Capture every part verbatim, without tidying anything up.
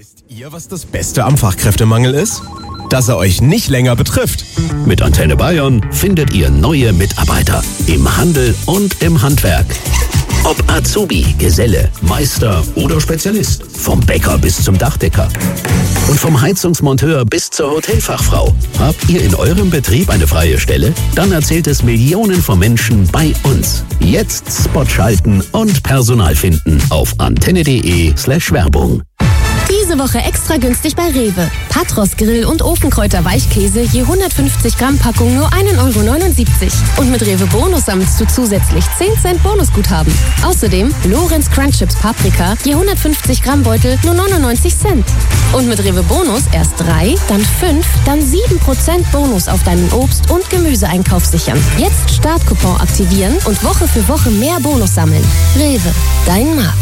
Wisst ihr, was das Beste am Fachkräftemangel ist? Dass er euch nicht länger betrifft. Mit Antenne Bayern findet ihr neue Mitarbeiter im Handel und im Handwerk. Ob Azubi, Geselle, Meister oder Spezialist. Vom Bäcker bis zum Dachdecker. Und vom Heizungsmonteur bis zur Hotelfachfrau. Habt ihr in eurem Betrieb eine freie Stelle? Dann erzählt es Millionen von Menschen bei uns. Jetzt Spot schalten und Personal finden auf antenne.de slash Werbung. Diese Woche extra günstig bei Rewe. Patros Grill- und Ofenkräuter Weichkäse je hundertfünfzig Gramm Packung nur ein Euro neunundsiebzig. Und mit Rewe Bonus sammelst du zusätzlich zehn Cent Bonusguthaben. Außerdem Lorenz Crunch Chips Paprika je hundertfünfzig Gramm Beutel nur neunundneunzig Cent. Und mit Rewe Bonus erst drei, dann fünf, dann sieben Prozent Bonus auf deinen Obst- und Gemüseeinkauf sichern. Jetzt Startcoupon aktivieren und Woche für Woche mehr Bonus sammeln. Rewe, dein Markt.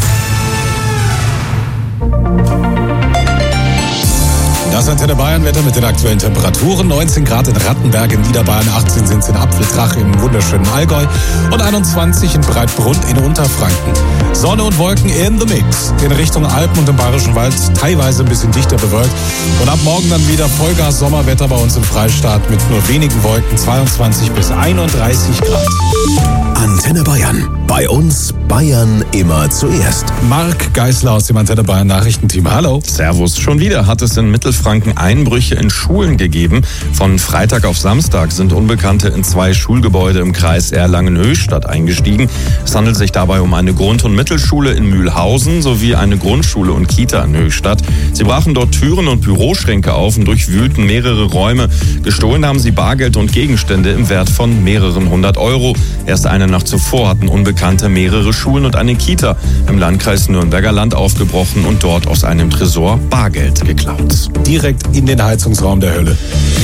Das Antenne Bayern Wetter mit den aktuellen Temperaturen. neunzehn Grad in Rattenberg, in Niederbayern, achtzehn sind es in Apfeldrach im wunderschönen Allgäu und einundzwanzig in Breitbrunn in Unterfranken. Sonne und Wolken in the Mix. In Richtung Alpen und im Bayerischen Wald teilweise ein bisschen dichter bewölkt. Und ab morgen dann wieder Vollgas Sommerwetter bei uns im Freistaat mit nur wenigen Wolken, zweiundzwanzig bis einunddreißig Grad. Antenne Bayern. Bei uns Bayern immer zuerst. Marc Geisler aus dem Antenne Bayern Nachrichtenteam. Hallo. Servus. Schon wieder hat es in Mittelfranken Einbrüche in Schulen gegeben. Von Freitag auf Samstag sind Unbekannte in zwei Schulgebäude im Kreis Erlangen-Höchstadt eingestiegen. Es handelt sich dabei um eine Grund- und Mittelschule in Mühlhausen sowie eine Grundschule und Kita in Höchstadt. Sie brachen dort Türen und Büroschränke auf und durchwühlten mehrere Räume. Gestohlen haben sie Bargeld und Gegenstände im Wert von mehreren hundert Euro. Erst eine Nacht zuvor hatten Unbekannte mehrere Schulen und eine Kita im Landkreis Nürnberger Land aufgebrochen und dort aus einem Tresor Bargeld geklaut. Direkt in den Heizungsraum der Hölle.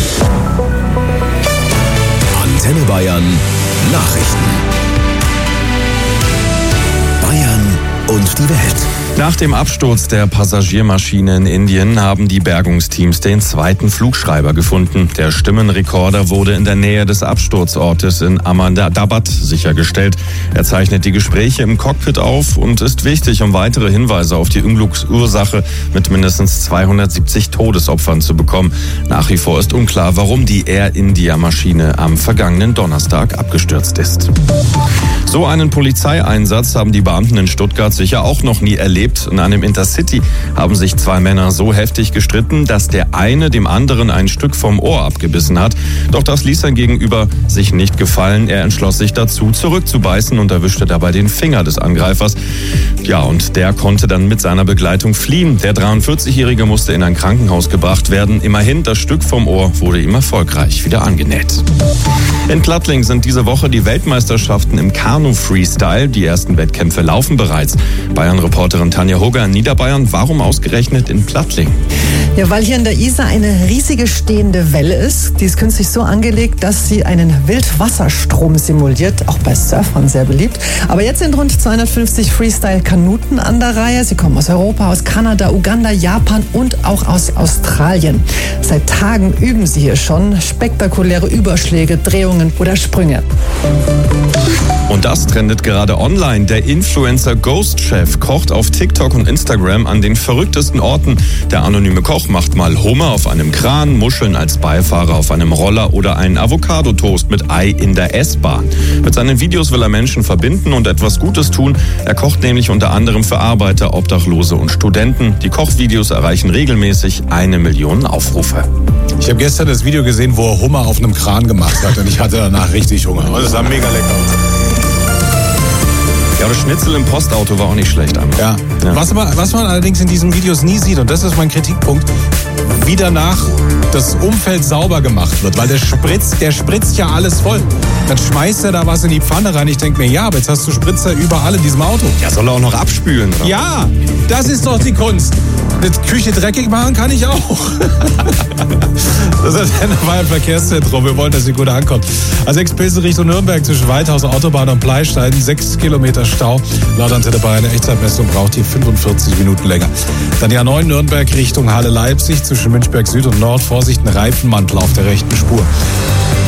Antenne Bayern Nachrichten. Bayern und die Welt. Nach dem Absturz der Passagiermaschine in Indien haben die Bergungsteams den zweiten Flugschreiber gefunden. Der Stimmenrekorder wurde in der Nähe des Absturzortes in Ahmedabad sichergestellt. Er zeichnet die Gespräche im Cockpit auf und ist wichtig, um weitere Hinweise auf die Unglücksursache mit mindestens zweihundertsiebzig Todesopfern zu bekommen. Nach wie vor ist unklar, warum die Air India-Maschine am vergangenen Donnerstag abgestürzt ist. So einen Polizeieinsatz haben die Beamten in Stuttgart sicher auch noch nie erlebt. In einem Intercity haben sich zwei Männer so heftig gestritten, dass der eine dem anderen ein Stück vom Ohr abgebissen hat. Doch das ließ sein Gegenüber sich nicht gefallen. Er entschloss sich dazu, zurückzubeißen und erwischte dabei den Finger des Angreifers. Ja, und der konnte dann mit seiner Begleitung fliehen. Der dreiundvierzigjährige musste in ein Krankenhaus gebracht werden. Immerhin, das Stück vom Ohr wurde ihm erfolgreich wieder angenäht. In Plattling sind diese Woche die Weltmeisterschaften im Kanu-Freestyle. Die ersten Wettkämpfe laufen bereits. Bayern-Reporterin Tanja Hugger in Niederbayern. Warum ausgerechnet in Plattling? Ja, weil hier in der Isar eine riesige stehende Welle ist. Die ist künstlich so angelegt, dass sie einen Wildwasserstrom simuliert. Auch bei Surfern sehr beliebt. Aber jetzt sind rund zweihundertfünfzig Freestyle-Kanuten an der Reihe. Sie kommen aus Europa, aus Kanada, Uganda, Japan und auch aus Australien. Seit Tagen üben sie hier schon spektakuläre Überschläge, Drehungen oder Sprünge. Und das trendet gerade online. Der Influencer Ghost Chef kocht auf TikTok und Instagram an den verrücktesten Orten. Der anonyme Koch macht mal Hummer auf einem Kran, Muscheln als Beifahrer auf einem Roller oder einen Avocado-Toast mit Ei in der S-Bahn. Mit seinen Videos will er Menschen verbinden und etwas Gutes tun. Er kocht nämlich unter anderem für Arbeiter, Obdachlose und Studenten. Die Kochvideos erreichen regelmäßig eine Million Aufrufe. Ich habe gestern das Video gesehen, wo er Hummer auf einem Kran gemacht hat und ich hatte danach richtig Hunger. Das sah mega lecker aus. Ja, das Schnitzel im Postauto war auch nicht schlecht. Ja. Ja. Was, man, was man allerdings in diesen Videos nie sieht, und das ist mein Kritikpunkt, wie danach das Umfeld sauber gemacht wird. Weil der spritzt, der spritzt ja alles voll. Dann schmeißt er da was in die Pfanne rein. Ich denke mir, ja, aber jetzt hast du Spritzer überall in diesem Auto. Ja, soll er auch noch abspülen? Oder? Ja, das ist doch die Kunst. Eine Küche dreckig machen kann ich auch. Das ist ein Bayern Verkehrszentrum. Wir wollen, dass sie gut ankommt. Also Ex-Pilsen Richtung Nürnberg zwischen Weidhaus, Autobahn und Bleistein. Sechs Kilometer Stau. Laut Antenne Bayern eine Echtzeitmessung braucht hier fünfundvierzig Minuten länger. Dann die A neun Nürnberg Richtung Halle Leipzig zwischen Münchberg Süd und Nord. Vorsicht, ein Reifenmantel auf der rechten Spur.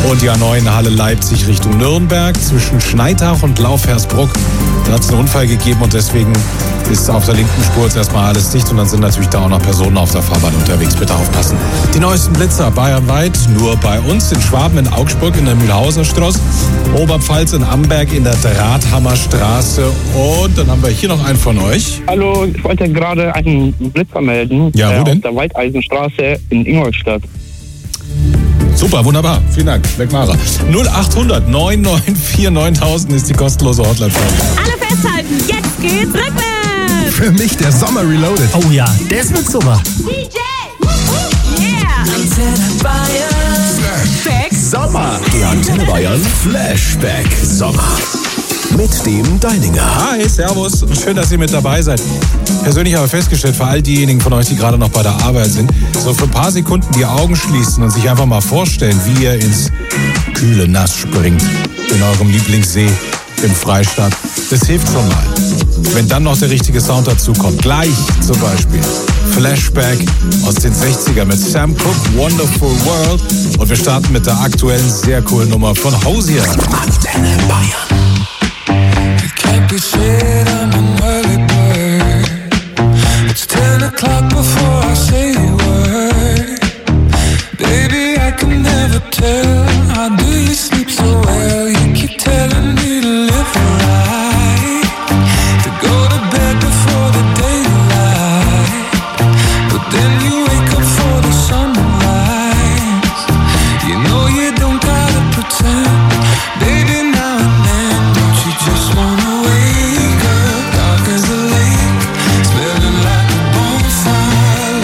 Und die A neun Halle Leipzig Richtung Nürnberg zwischen Schneidach und Laufhersbruck. Da hat es einen Unfall gegeben und deswegen ist auf der linken Spur jetzt erstmal alles dicht und dann sind natürlich da auch noch Personen auf der Fahrbahn unterwegs. Bitte aufpassen. Die neuesten Blitzer bayernweit, nur bei uns in Schwaben, in Augsburg, in der Mühlhauser Straße, Oberpfalz in Amberg in der Drahthammerstraße und dann haben wir hier noch einen von euch. Hallo, ich wollte gerade einen Blitzer melden. Ja, wo äh, denn? Auf der Weideisenstraße in Ingolstadt. Super, wunderbar. Vielen Dank. Wegmara. null acht hundert neun neun vier neuntausend ist die kostenlose Hotline. Alle festhalten, jetzt geht's rückwärts. Für mich der Sommer Reloaded. Oh ja, der ist mit super. D J! Yeah! Antenne Bayern. Flashback. Sommer. Der Antenne Bayern Flashback Sommer. Mit dem Deininger. Hi, servus und schön, dass ihr mit dabei seid. Persönlich habe ich festgestellt, für all diejenigen von euch, die gerade noch bei der Arbeit sind, so für ein paar Sekunden die Augen schließen und sich einfach mal vorstellen, wie ihr ins kühle Nass springt. In eurem Lieblingssee im Freistaat. Das hilft schon mal. Wenn dann noch der richtige Sound dazu kommt. Gleich zum Beispiel Flashback aus den sechzigern mit Sam Cooke, Wonderful World. Und wir starten mit der aktuellen, sehr coolen Nummer von Hosier. Antenne Bayern. Can't be said I'm an early bird. It's ten o'clock before I say a word. Baby, I can never tell. How do you sleep so well? You keep telling me to live right, to go to bed before the daylight. But then you wake up for the sunrise. You know you don't gotta pretend. Baby, now and then, don't you just wanna wake up dark as a lake, smelling like a bonfire,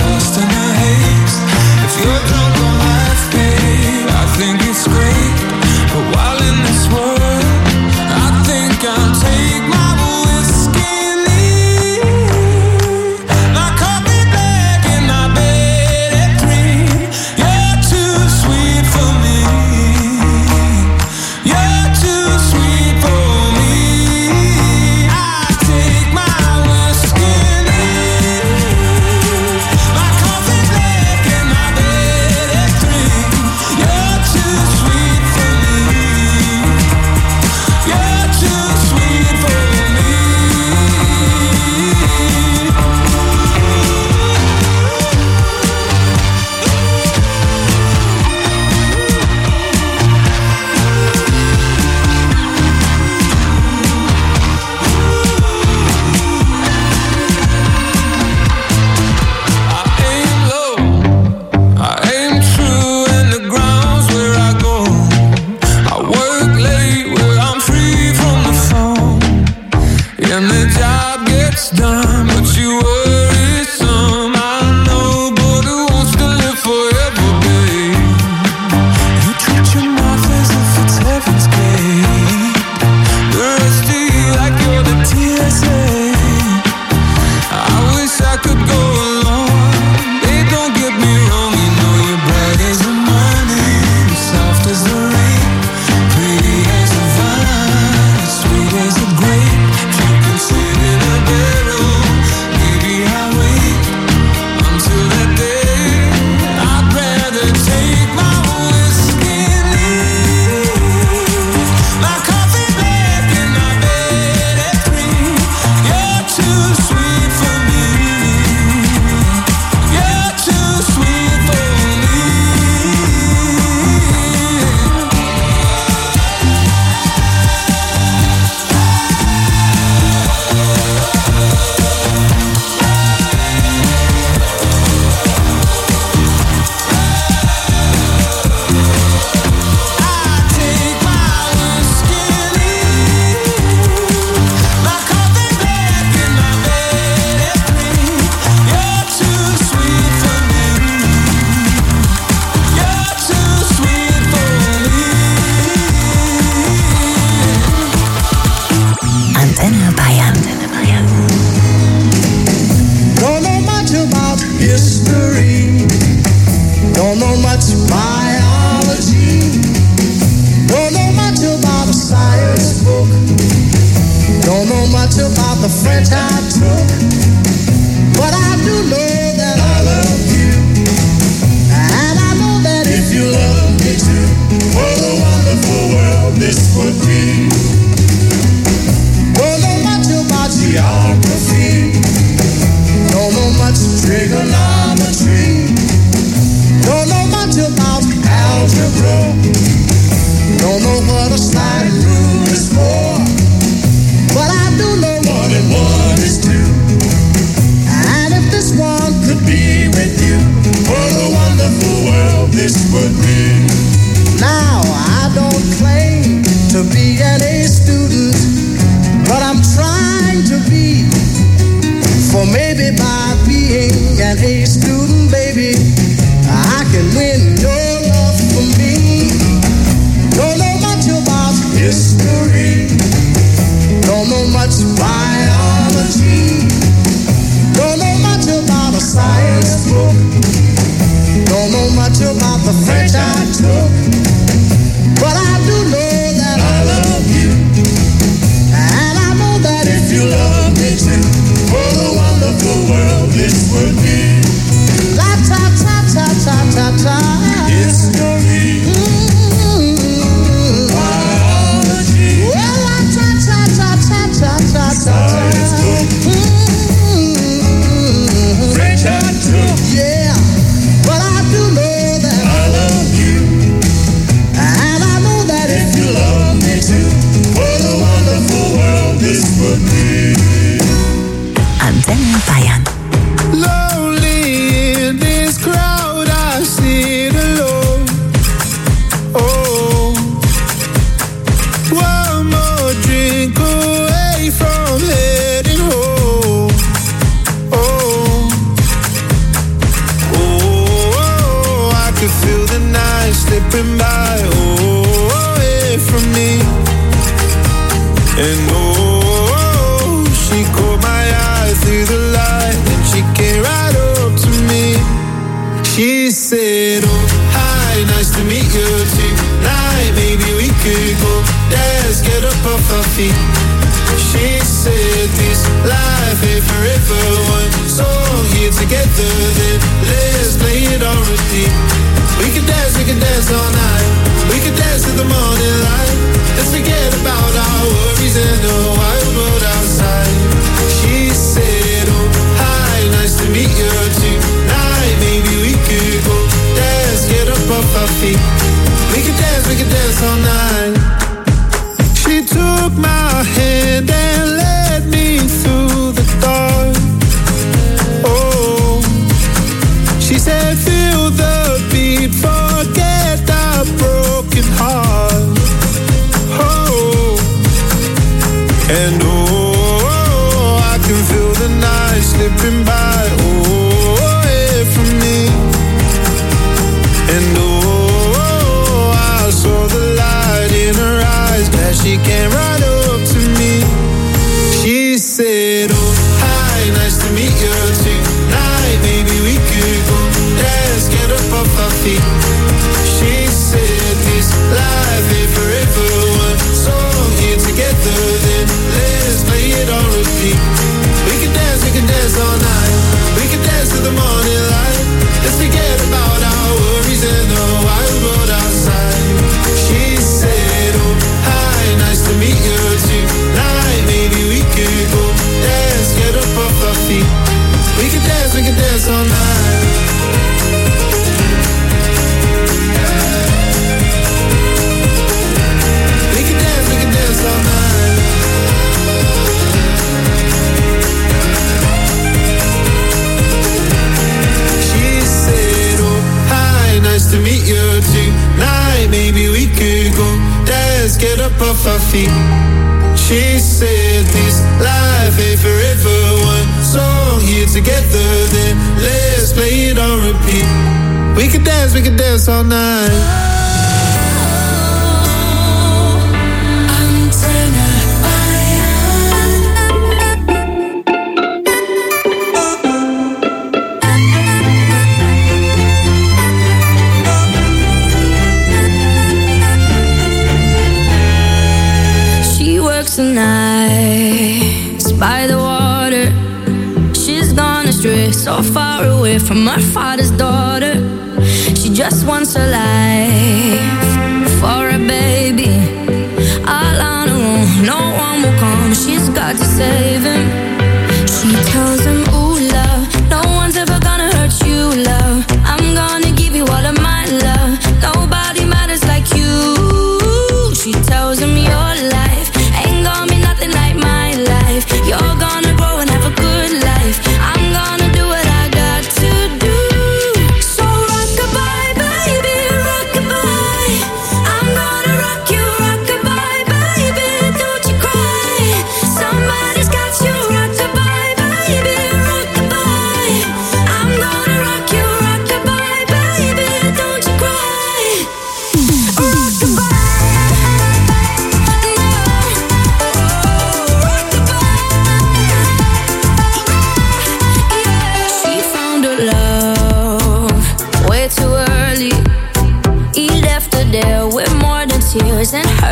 algebra. Don't know what a sliding rule is for, but I do know one and one is two. And if this one could be with you, what a wonderful world this would be. Now I don't claim to be an A student, but I'm trying to be. For maybe by being an A student, baby, I can win your love for me. Don't know much about history, don't know much biology, don't know much about a science book, don't know much about the French I took, but I do know that I love you, and I know that if you love me too, what a wonderful world this would be. La ta ta ta ta ta ta. History. Mm-hmm. Biology. Well, la ta ta ta ta ta ta ta. Science book. Mm-hmm. French I took. Yeah, but I do know that I love you, and I know that if you love me too, what a wonderful world this would be. Antenne Bayern. Lonely in this crowd, I sit alone. Oh, one more drink away from heading home. Oh, oh, I can feel the night slipping by. Oh, away from me. And oh, she caught my eye through the light, and she came right up to me. She said, oh, hi, nice to meet you tonight. Maybe we could go dance, get up off our feet. She said, this life ain't forever. One song here together, then let's play it on repeat. We could dance, we could dance all night. We could dance till the morning light. Let's forget about our worries and the wild world outside. She said, oh, hi, nice to meet you tonight. Maybe we could go dance, get up off our feet. We could dance, we could dance all night. She took my hand and led me through the dark. Oh, she said, feel the beat, forget the broken heart. Oh, and oh, I can feel the night slipping by. Oh, away from me. And oh, I saw the light in her eyes, glad she came right up to me. She said, oh, hi, nice to meet you tonight. Maybe we could go dance, get up off our feet. She said, this life ain't forever. One song here together, then let's play it on repeat. We can dance, we can dance all night. We can dance till the morning light. Let's forget about our worries and the wild world outside. She said, oh, hi, nice to meet you tonight. Maybe we could go dance, get up off our feet. We can dance, we can dance all night. We can dance, we can dance all night. She said, oh, hi, nice to meet you tonight. Maybe we could go dance, get up off our feet. She said, this life ain't forever. One song here together, then let's play it on repeat. We could dance, we could dance all night. The nights by the water, she's gone astray, so far away from her father's daughter. She just wants her life for a baby, all on her own. No one will come, she's got to save him. She tells him, ooh, love, no one's ever gonna hurt you, love. I'm gonna give you all of my love. Nobody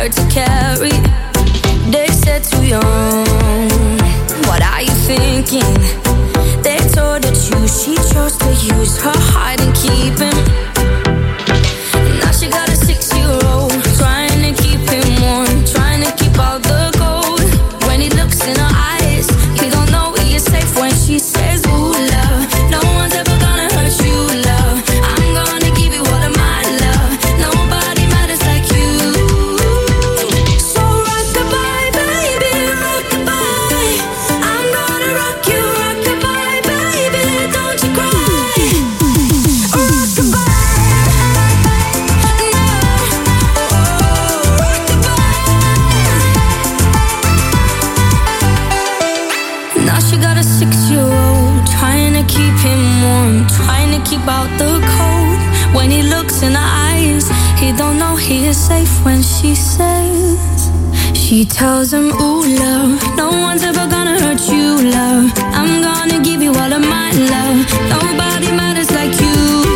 her to carry. They said too young. What are you thinking? They told her choose. She chose to use her hide and keep him. Now she got a six-year-old, trying to keep him warm, trying to keep all the gold. When he looks in her eyes, he don't know he is safe when she says, ooh, love. No one's ever gonna hurt you, love. I'm gonna give you all of my love. Nobody matters like you. So rock-a-bye, baby, rock-a-bye. I'm gonna rock you, rock-a-bye, baby. Don't you cry. Rock-a-bye. Now she got a six-year-old, trying to keep him warm, trying to keep out the cold. When he looks in her eyes, he don't know he is safe when she says. She tells him, ooh, love, no one's ever gonna hurt you, love. I'm gonna give you all of my love. Nobody matters like you.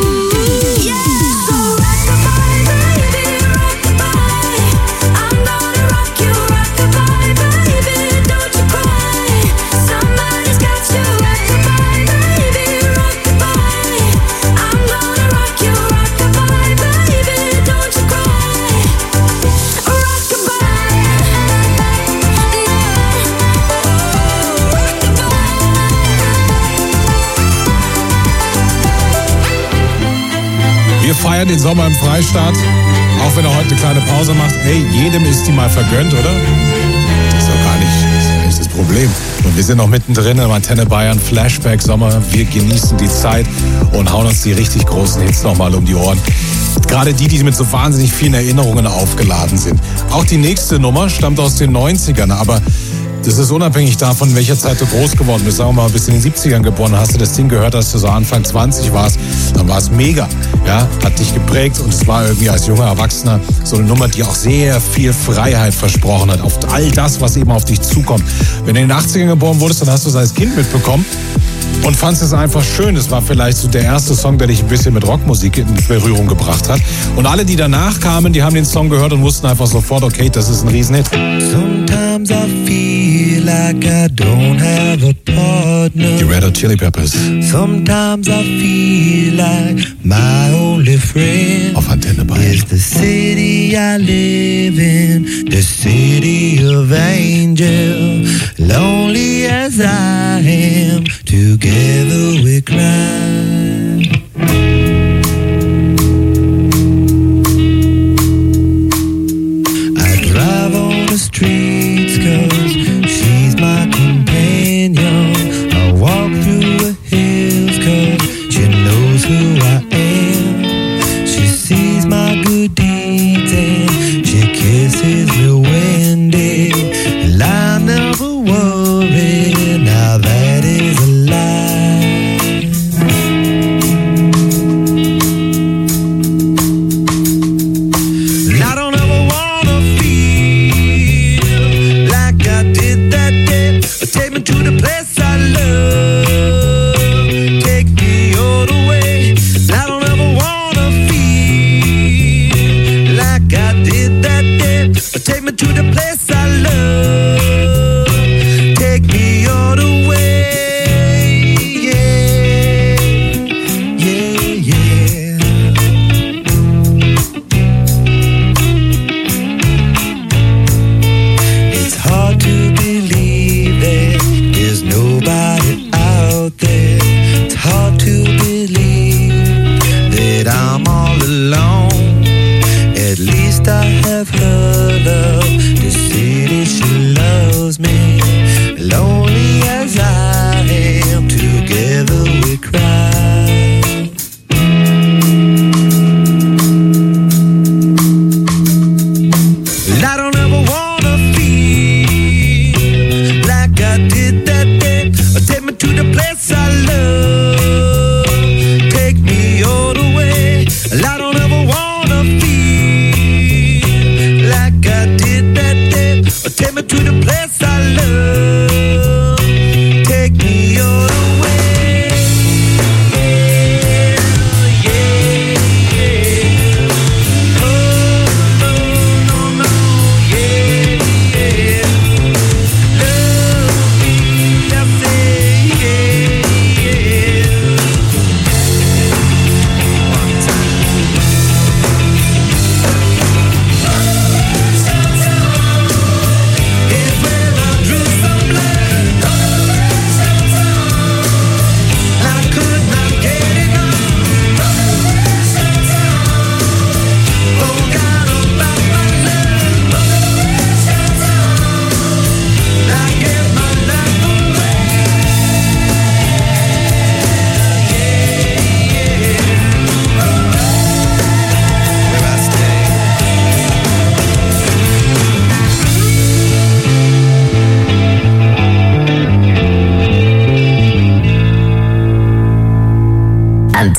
Wir feiern den Sommer im Freistaat, auch wenn er heute eine kleine Pause macht. Hey, jedem ist die mal vergönnt, oder? Das ist doch gar nicht, das ist ja nicht das Problem. Und wir sind noch mittendrin im Antenne Bayern Flashback Sommer. Wir genießen die Zeit und hauen uns die richtig großen Hits nochmal um die Ohren. Gerade die, die mit so wahnsinnig vielen Erinnerungen aufgeladen sind. Auch die nächste Nummer stammt aus den neunzigern, aber das ist unabhängig davon, in welcher Zeit du groß geworden bist. Sagen wir mal, bis in den siebzigern geboren hast du das Ding gehört, als du so Anfang zwanzig warst, dann war es mega. Ja, hat dich geprägt und es war irgendwie als junger Erwachsener so eine Nummer, die auch sehr viel Freiheit versprochen hat. Auf all das, was eben auf dich zukommt. Wenn du in den achtzigern geboren wurdest, dann hast du es als Kind mitbekommen und fandst es einfach schön. Es war vielleicht so der erste Song, der dich ein bisschen mit Rockmusik in Berührung gebracht hat. Und alle, die danach kamen, die haben den Song gehört und wussten einfach sofort, okay, das ist ein Riesenhit. Sometimes I feel like I don't have a partner. Die Red Hot Chili Peppers. Sometimes I feel like my only friend auf Antenne Bayern is the city I live in, the city of angel. Lonely as I am, together we cry. I drive on the streets 'cause she's my companion. I walk through the hills 'cause she knows who I am. She sees my good deeds and she kisses me when day. And I never worry, now that is a lie. And I don't ever wanna feel like I did that day. Take me to the place I love, take me all the way. And I don't ever wanna feel like I did that day. Take me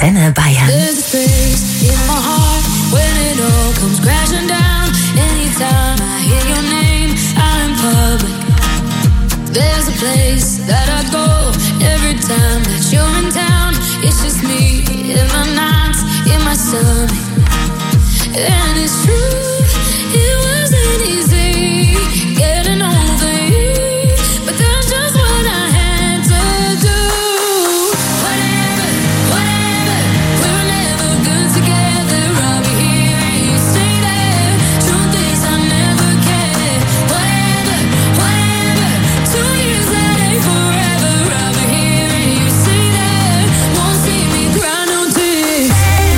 Antenne Bayern. There's a space in my heart when it all comes crashing down. Anytime I hear your name out in public, there's a place that I go every time that you're in town. It's just me in my nights, in my stomach, and it's true. It wasn't easy getting over you, but that's just what I had to do. Whatever, whatever, we were never good together. I'll be here and you stay there. Truth is I never cared. Whatever, whatever, two years that ain't forever. I'll be here and you stay there. Won't see me cry no tears.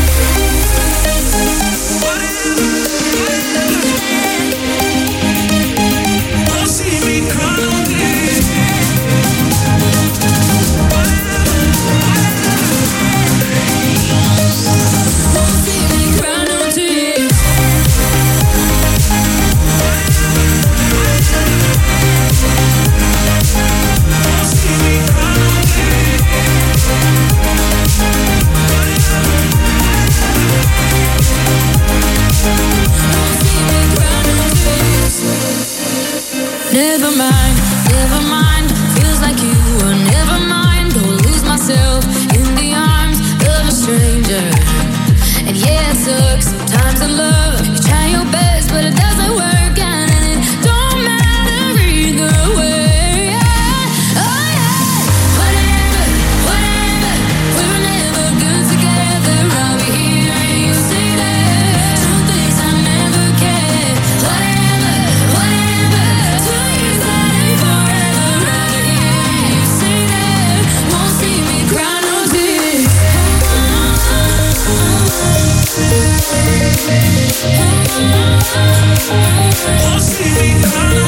Never mind, never mind. Feels like you were never mind. Don't lose myself in the arms of a stranger. And yeah, it sucks sometimes in love. You try your best, but it doesn't work out, and it don't matter either way. Yeah. Oh yeah. Whatever, whatever. We were never good together. I'll be here and you stay there. Truth is I never cared. Whatever, whatever. Two years that ain't forever. I'll be here and you stay there. Won't see me cry no tears. Won't see me cry no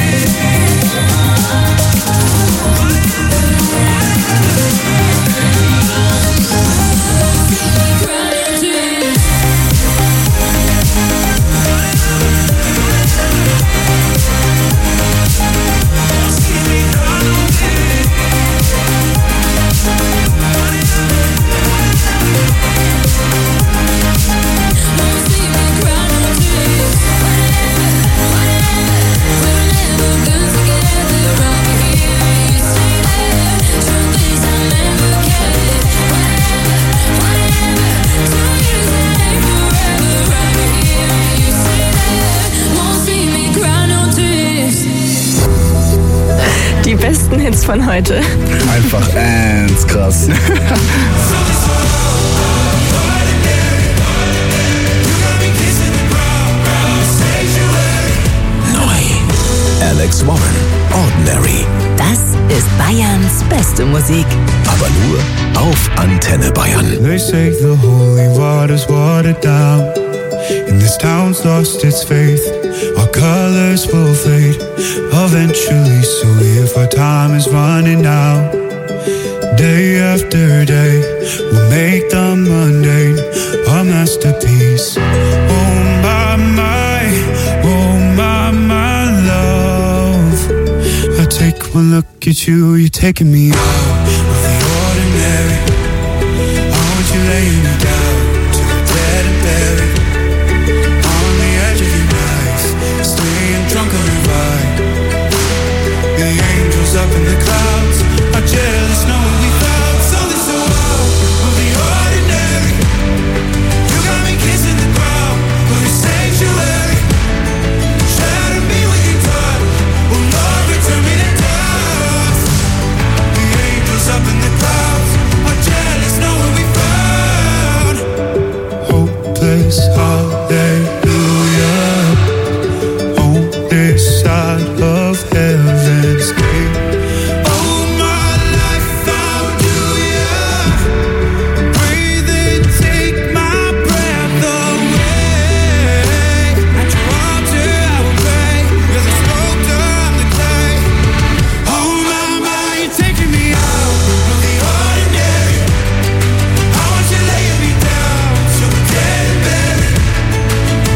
Die besten Hits von heute. Einfach ernst krass. Alex Warren, Ordinary. Das ist Bayerns beste Musik. Aber nur auf Antenne Bayern. They say the holy water's watered down, and this town's lost its faith. Our colors will fade eventually, so if our time is running out, day after day, we'll make the mundane our masterpiece. Oh my, my, oh my, my love. I take one look at you, you're taking me out of the ordinary. I want you laying me down to the dead and buried. On the edge of your knife, staying drunk on the ride. The angels up in the clouds are jealous knowing we found something so out of the ordinary. You got me kissing the ground of your sanctuary. Shatter me with your touch, oh Lord, return me to dust. The angels up in the clouds are jealous knowing we found hopeless hallelujah on this side of heaven's gate. Oh, my life found you, yeah. Breathe and take my breath away. At your altar I will pray. You're the sculptor, I'm the clay. Oh, my, my, you're taking me out of the ordinary. I want you laying me down so we're dead and buried.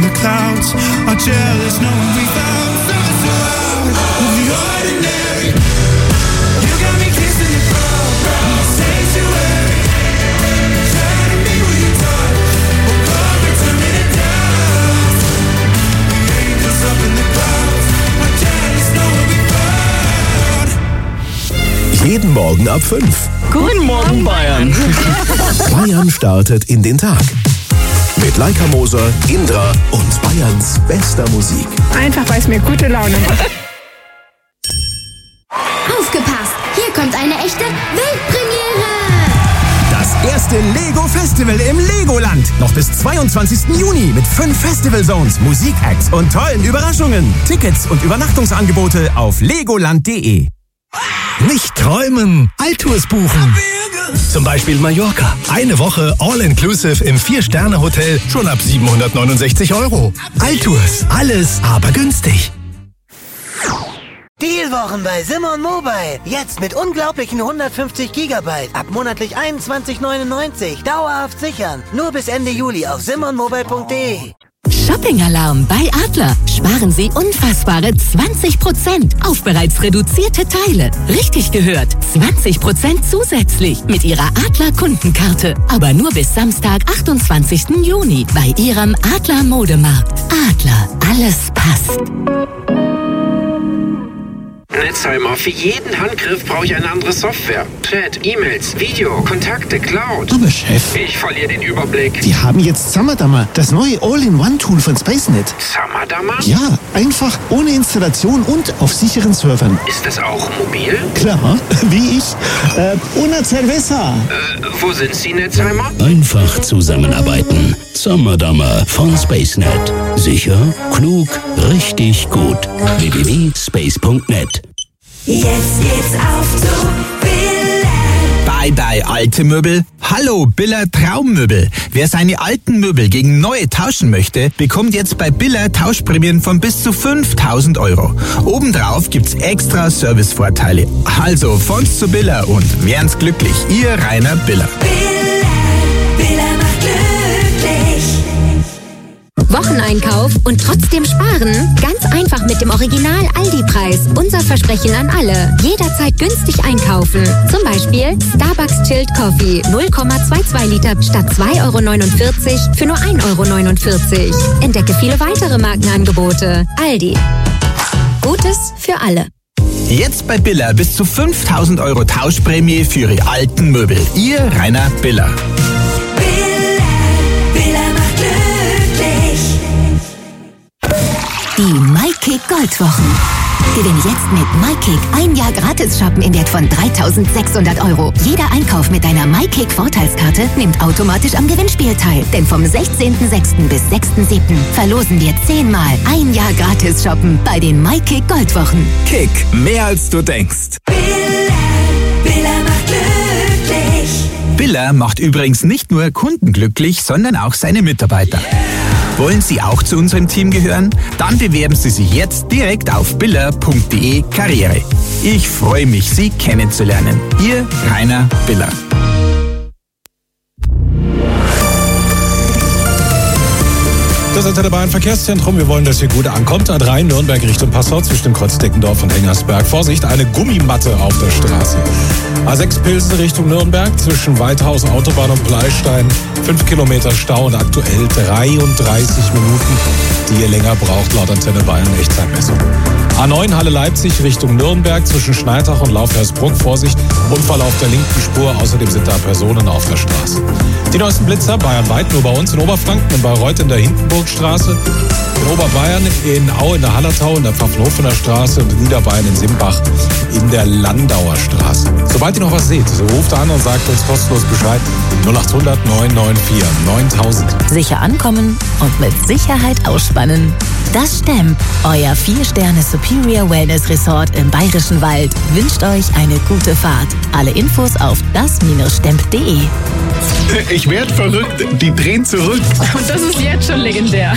the clouds are jealous knowing we found something so out of the ordinary. You got me kissing the brown sanctuary, trying to be who you touch, but cover turning it down. The angels up in the clouds are jealous knowing we found. Jeden Morgen ab fünf. Guten Morgen, Bayern. Bayern startet in den Tag. Mit Laika Moser, Indra und Bayerns bester Musik. Einfach, weil es mir gute Laune macht. Aufgepasst! Hier kommt eine echte Weltpremiere! Das erste Lego-Festival im Legoland. Noch bis zweiundzwanzigsten Juni mit fünf Festival-Zones, Musikacts und tollen Überraschungen. Tickets und Übernachtungsangebote auf legoland punkt de. Nicht träumen, Altours buchen. Zum Beispiel Mallorca. Eine Woche All-Inclusive im Vier-Sterne-Hotel schon ab siebenhundertneunundsechzig Euro. Altours, alles aber günstig. Dealwochen bei Simon Mobile. Jetzt mit unglaublichen hundertfünfzig Gigabyte. Ab monatlich einundzwanzig neunundneunzig. Dauerhaft sichern. Nur bis Ende Juli auf simon mobile punkt de. Shopping-Alarm bei Adler. Sparen Sie unfassbare zwanzig Prozent auf bereits reduzierte Teile. Richtig gehört, zwanzig Prozent zusätzlich mit Ihrer Adler-Kundenkarte. Aber nur bis Samstag, achtundzwanzigsten Juni bei Ihrem Adler-Modemarkt. Adler, alles passt. Netzheimer, für jeden Handgriff brauche ich eine andere Software. Chat, E-Mails, Video, Kontakte, Cloud. Aber Chef, ich verliere den Überblick. wir haben jetzt Summerdamer, das neue All-in-One-Tool von SpaceNet. Summerdamer? Ja, einfach, ohne Installation und auf sicheren Servern. Ist das auch mobil? Klar, wie ich. Äh, una cerveza. Äh, wo sind Sie, Netzheimer? Einfach zusammenarbeiten. Summerdamer von SpaceNet. Sicher, klug, richtig gut. w w w punkt space punkt net. Jetzt geht's auf zu Billa. Bye bye alte Möbel. Hallo Billa Traummöbel. Wer seine alten Möbel gegen neue tauschen möchte, bekommt jetzt bei Billa Tauschprämien von bis zu fünftausend Euro. Obendrauf gibt's extra Servicevorteile. Also fonds zu Billa und werden's glücklich. Ihr Rainer Billa. Billa, Billa macht glücklich. Wocheneinkauf und trotzdem sparen? Ganz einfach mit dem Original Aldi-Preis. Unser Versprechen an alle. Jederzeit günstig einkaufen. Zum Beispiel Starbucks Chilled Coffee null Komma zweiundzwanzig Liter statt zwei Euro neunundvierzig für nur ein Euro neunundvierzig. Entdecke viele weitere Markenangebote. Aldi. Gutes für alle. Jetzt bei Billa bis zu fünftausend Euro Tauschprämie für Ihre alten Möbel. Ihr Rainer Billa. Die MyKick Goldwochen. Gewinne jetzt mit MyKick ein Jahr gratis shoppen im Wert von dreitausendsechshundert Euro. Jeder Einkauf mit deiner MyKick Vorteilskarte nimmt automatisch am Gewinnspiel teil. Denn vom sechzehnten sechsten bis sechsten siebten verlosen wir zehnmal ein Jahr gratis shoppen bei den MyKick Goldwochen. Kick, mehr als du denkst. Billa, Billa macht glücklich. Billa macht übrigens nicht nur Kunden glücklich, sondern auch seine Mitarbeiter. Wollen Sie auch zu unserem Team gehören? Dann bewerben Sie sich jetzt direkt auf billa punkt de Karriere. Ich freue mich, Sie kennenzulernen. Ihr Rainer Billa. Das Antenne Bayern Verkehrszentrum. Wir wollen, dass ihr gut ankommt. A drei Nürnberg Richtung Passau zwischen dem Kreuz Deckendorf und Hengersberg. Vorsicht, eine Gummimatte auf der Straße. A sechs Pilsen Richtung Nürnberg zwischen Weidhaus, Autobahn und Bleistein. Fünf Kilometer Stau und aktuell dreiunddreißig Minuten, die ihr länger braucht, laut Antenne Bayern Echtzeitmessung. A neun Halle Leipzig Richtung Nürnberg zwischen Schneidach und Laufhersbruck. Vorsicht, Unfall auf der linken Spur. Außerdem sind da Personen auf der Straße. Die neuesten Blitzer bayernweit nur bei uns in Oberfranken, in Bayreuth in der Hindenburgstraße, in Oberbayern in Au in der Hallertau, in der Pfaffenhofener Straße und in Niederbayern in Simbach in der Landauer Straße. Sobald ihr noch was seht, so ruft an und sagt uns kostenlos Bescheid. null achthundert neunhundertvier neuntausend. Sicher ankommen und mit Sicherheit ausspannen. Das Stemp, euer vier Sterne Superior Wellness Resort im Bayerischen Wald, wünscht euch eine gute Fahrt. Alle Infos auf das Stemp punkt de. Ich werd verrückt, die drehen zurück. Und das ist jetzt schon legendär.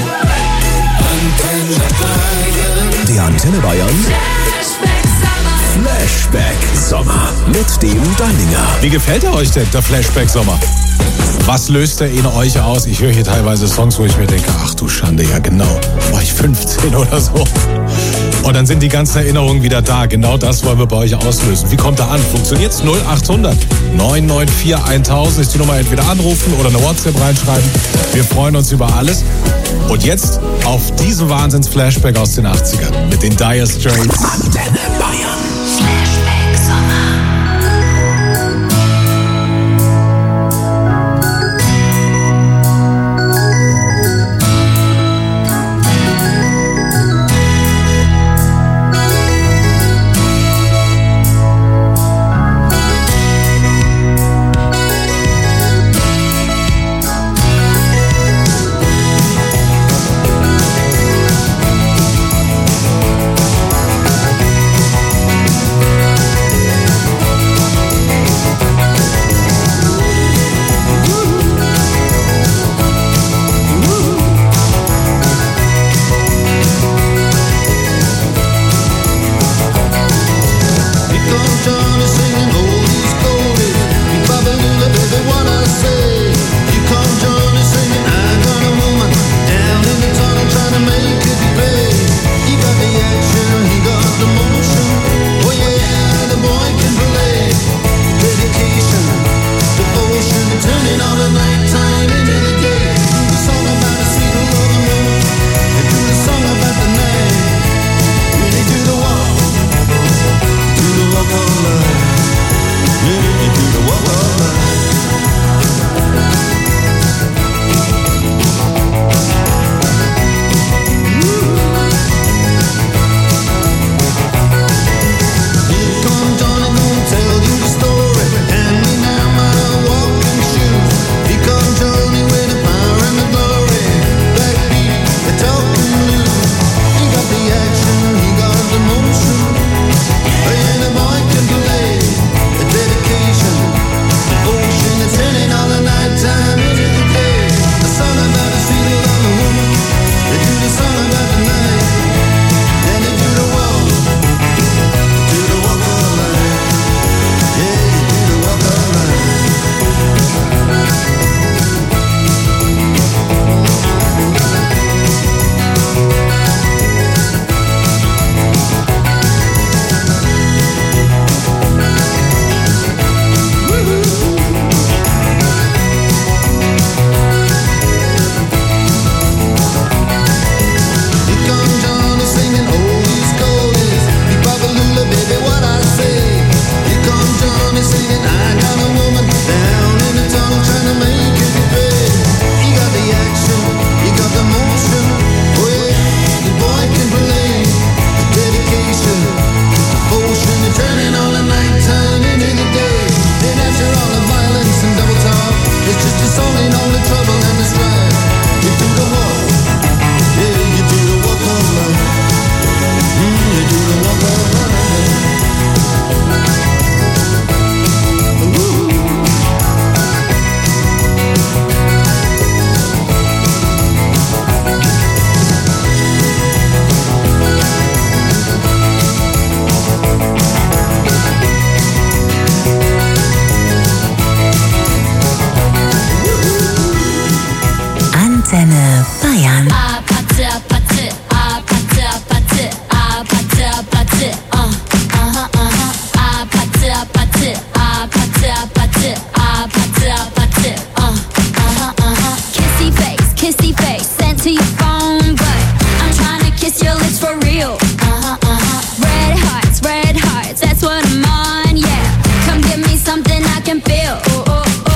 Der Antenne Bayern Flashback Sommer mit dem Deininger. Wie gefällt er euch denn, der Flashback Sommer? Was löst er in euch aus? Ich höre hier teilweise Songs, wo ich mir denke, ach du Schande, ja genau, war ich fünfzehn oder so. Und dann sind die ganzen Erinnerungen wieder da. Genau das wollen wir bei euch auslösen. Wie kommt er an? Funktioniert's? null acht hundert neun neun vier tausend ist die Nummer. Entweder anrufen oder eine WhatsApp reinschreiben. Wir freuen uns über alles. Und jetzt auf diesen Wahnsinns-Flashback aus den achtzigern mit den Dire Straits. Antenne Bayern. Flashback Sommer.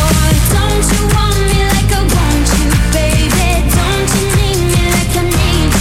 Don't you want me like I want you, baby? Don't you need me like I need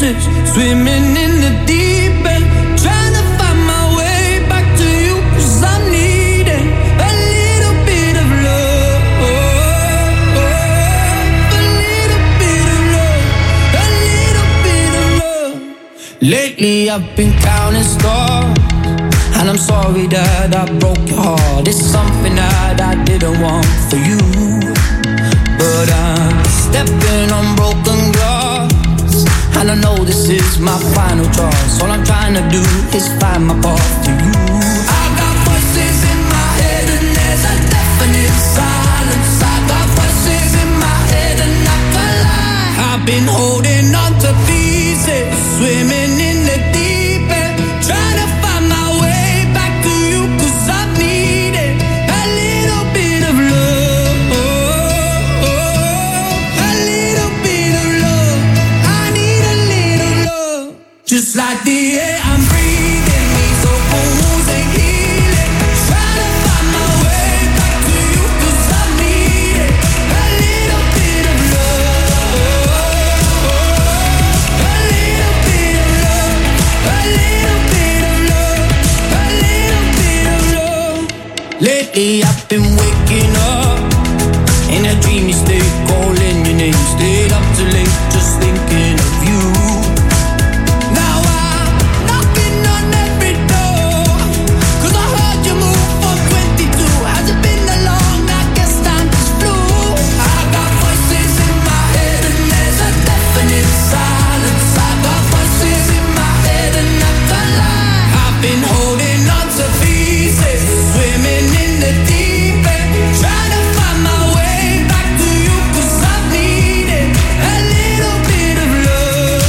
pieces, swimming in the deep end, trying to find my way back to you, 'cause I'm needing a little bit of love, a little bit of love, a little bit of love. Lately I've been counting stars, and I'm sorry that I broke your heart. It's something that I didn't want for you, but I'm stepping on broken glass, and I know this is my final choice. All I'm trying to do is find my path to you. I got voices in my head and there's a definite silence. I got voices in my head and I can lie. I've been holding on to pieces, swimming in the deep end, trying to find my way back to you, 'cause I'm needing a little bit of love, a little bit of love. I need a little love, just like the air I'm breathing. These open wounds ain't healing, trying to find my way back to you, 'cause I'm needing a little bit of love, a little bit of love, a little bit of love, a little bit of love. Lately I've been waking up in a dreamy state, calling your name, stayed up too late, just thinking of you. Now I'm knocking on every door, 'cause I heard you move from twenty-two. Has it been that long? I guess time just flew. I got voices in my head and there's a definite silence. I got voices in my head and I can lie. I've been holding on to pieces, swimming in the deep end, trying to find my way back to you, 'cause I'm needing a little bit of love,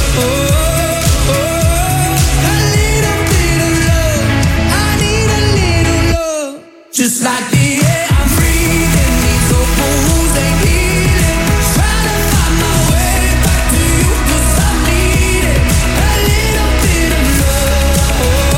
a little bit of love. I need a little love, just like the air I'm breathing. These open wounds ain't healing, trying to find my way back to you, 'cause I'm needing a little bit of love,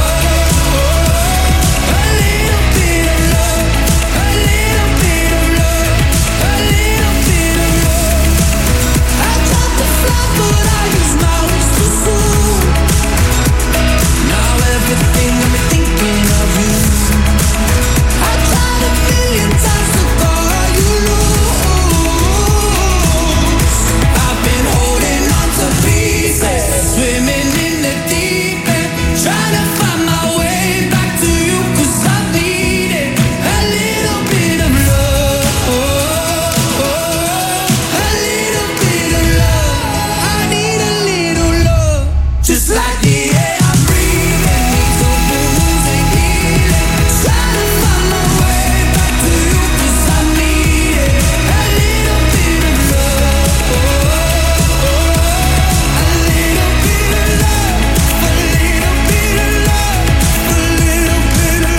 a little bit of love, a little bit of love, a little bit of love. I tried to fly but I use my wings too soon. Now everything I'm thinking of you. I tried a million times to call you loose. I've been holding on to pieces, swimming in the deep end, trying to find my way back to you, 'cause I'm needing a little bit of love, a little bit of love. I need a little love, just like the air I'm breathing. These open wounds ain't healing, trying to find my way back to you, 'cause I'm needing a little bit of love, a little bit of love, a little bit of love, a little bit of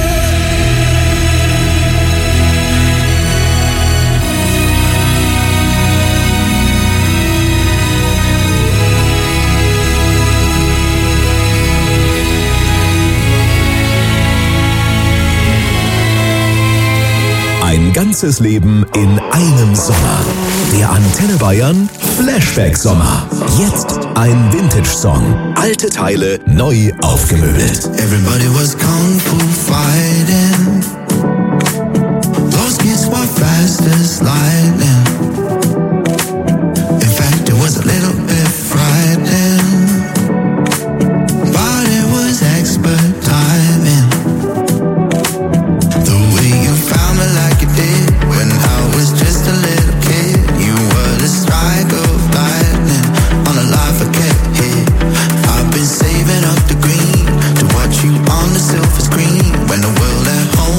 Ein ganzes Leben in einem Sommer. Der Antenne Bayern Flashback Sommer. Jetzt ein Vintage-Song. Alte Teile neu aufgemöbelt. Everybody was kung fu fighting. Those kids were fast as lightning. In fact, it was a little bit frightening, but it was expert timing. The way you found me like you did when I was just a little kid. You were the strike of lightning on a life I kept hid. I've been saving up the green to watch you on the silver screen when the world at home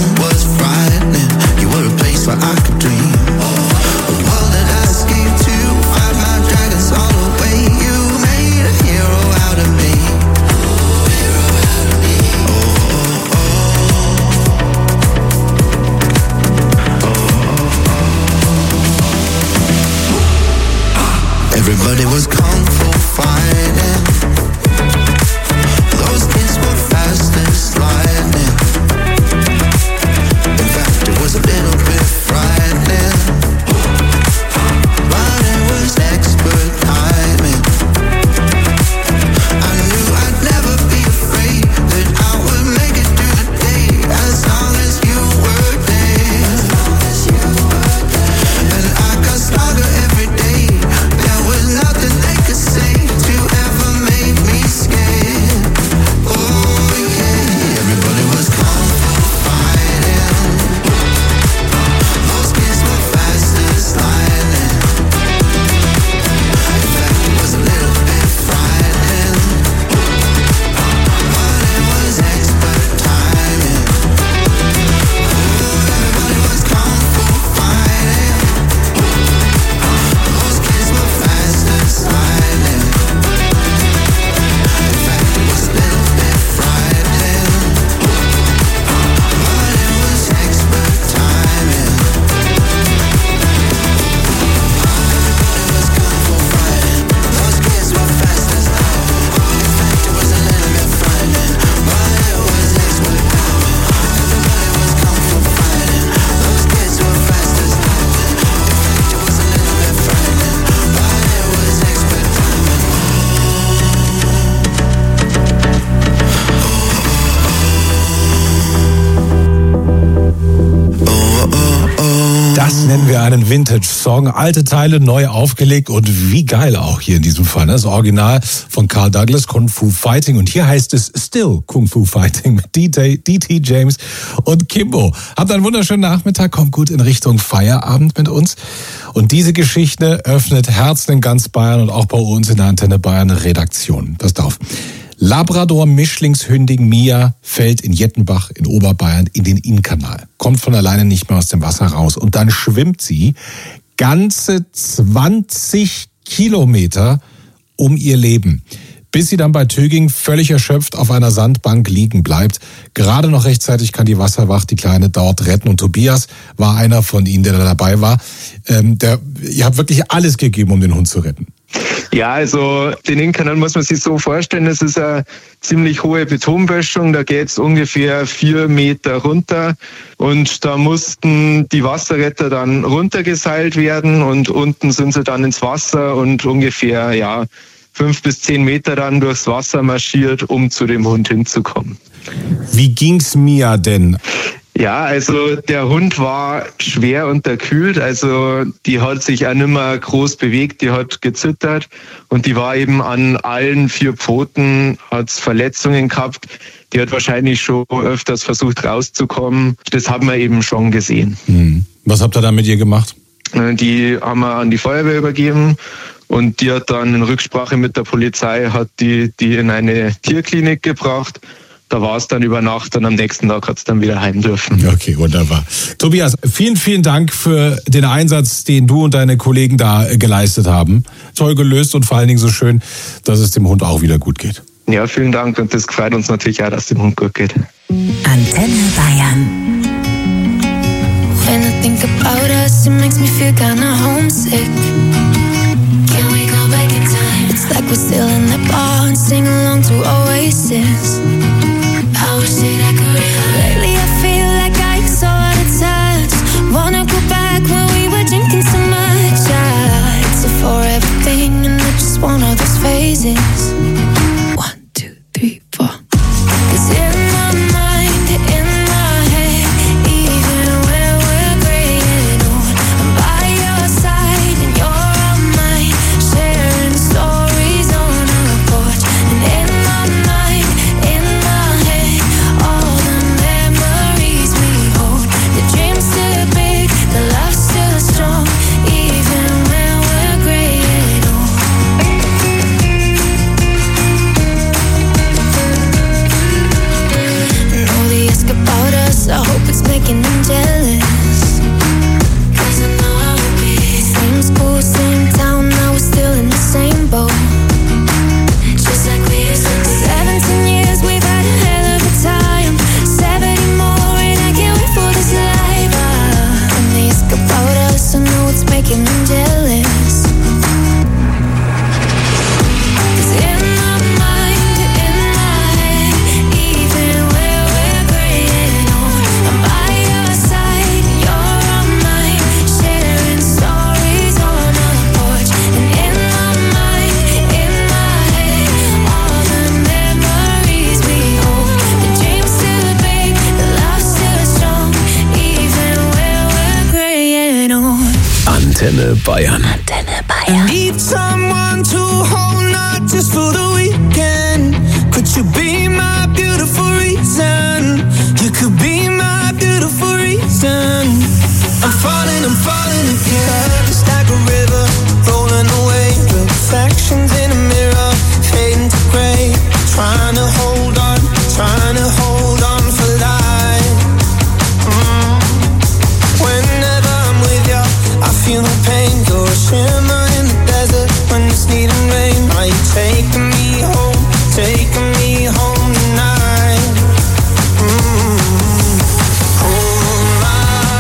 Das nennen wir einen Vintage-Song. Alte Teile neu aufgelegt und wie geil auch hier in diesem Fall. Das Original von Carl Douglas, Kung Fu Fighting. Und hier heißt es Still Kung Fu Fighting mit D T James und Kimbo. Habt einen wunderschönen Nachmittag, kommt gut in Richtung Feierabend mit uns. Und diese Geschichte öffnet Herzen in ganz Bayern und auch bei uns in der Antenne Bayern Redaktion. Passt auf. Labrador-Mischlingshündin Mia fällt in Jettenbach in Oberbayern in den Innkanal. Kommt von alleine nicht mehr aus dem Wasser raus. Und dann schwimmt sie ganze zwanzig Kilometer um ihr Leben. Bis sie dann bei Töging völlig erschöpft auf einer Sandbank liegen bleibt. Gerade noch rechtzeitig kann die Wasserwacht die Kleine dort retten. Und Tobias war einer von ihnen, der da dabei war. Ähm, der, ihr habt wirklich alles gegeben, um den Hund zu retten. Ja, also den Innkanal muss man sich so vorstellen, es ist eine ziemlich hohe Betonböschung, da geht es ungefähr vier Meter runter und da mussten die Wasserretter dann runtergeseilt werden und unten sind sie dann ins Wasser und ungefähr ja fünf bis zehn Meter dann durchs Wasser marschiert, um zu dem Hund hinzukommen. Wie ging's Mia denn? Ja, also der Hund war schwer unterkühlt, also die hat sich auch nicht mehr groß bewegt, die hat gezittert und die war eben an allen vier Pfoten, hat Verletzungen gehabt, die hat wahrscheinlich schon öfters versucht rauszukommen, das haben wir eben schon gesehen. Hm. Was habt ihr da mit ihr gemacht? Die haben wir an die Feuerwehr übergeben und die hat dann in Rücksprache mit der Polizei, hat die, die in eine Tierklinik gebracht. Da war es dann über Nacht und am nächsten Tag hat es dann wieder heim dürfen. Okay, wunderbar. Tobias, vielen, vielen Dank für den Einsatz, den du und deine Kollegen da geleistet haben. Toll gelöst und vor allen Dingen so schön, dass es dem Hund auch wieder gut geht. Ja, vielen Dank und das freut uns natürlich auch, dass dem Hund gut geht. Antenne Bayern. When I think about us, it makes me feel kinda homesick. Can we go back in time? It's like we're still in the bar and sing along to Oasis. I wish that I could have. Lately I feel like I so out of touch. Wanna go back when we were drinking so much. Yeah, it's a forever thing and I just want all those phases. One, two, three, four. 'Cause in my mind, in my head, even when we're graying old, I'm by your side and you're on mine, sharing stories on our porch. And in my mind, in my head, all the memories we hold. The dream's still big, the love's still strong, even when we're graying old. And all they ask about us, I hope it's making them jealous. 'Cause I know I will be. Same school, same town, now we're still in the same boat. Just like we used to be. Seventeen years, we've had a hell of a time. Seventy more, and I can't wait for this life. Ah, when they ask about us, I know it's making them jealous. 'Cause in my mind, in my head, even when we're graying old, I'm by your side, you're on mine, sharing stories on our porch. And in my mind, in my head, all the memories we hold. The dream's still big, the love's still strong, even when we're graying old. Antenne Bayern. Antenne I need someone to hold, not just for the weekend. Could you be my beautiful reason? You could be my beautiful reason. I'm falling, I'm falling again. It's like a river rolling away. Reflections in a mirror, fading to gray. Trying to hold on, trying to hold on for life. Mm. Whenever I'm with you, I feel no pain. You're a shimmer in the desert when it's needing rain. Are you taking me home, taking me home tonight? Mm. Hold my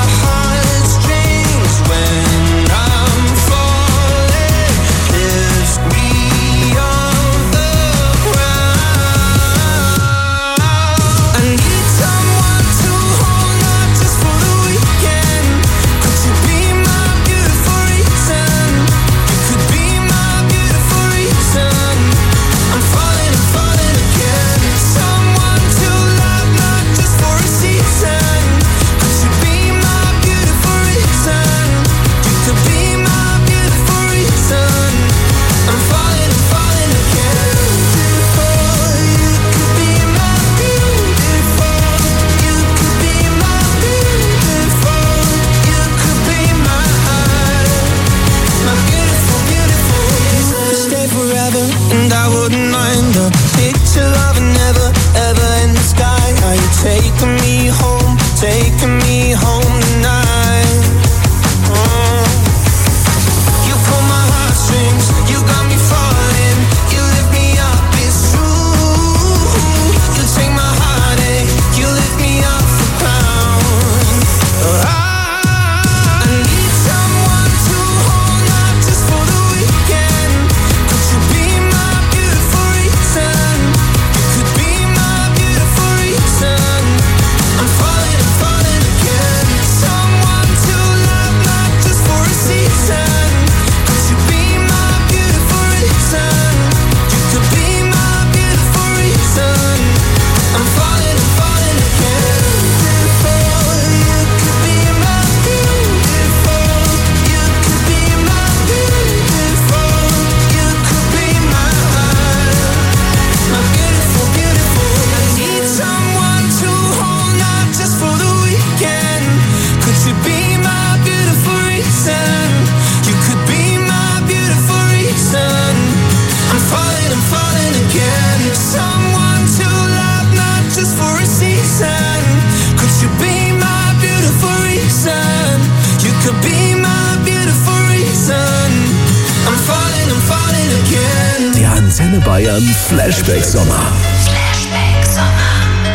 Bayern Flashback Sommer. Flashback Sommer.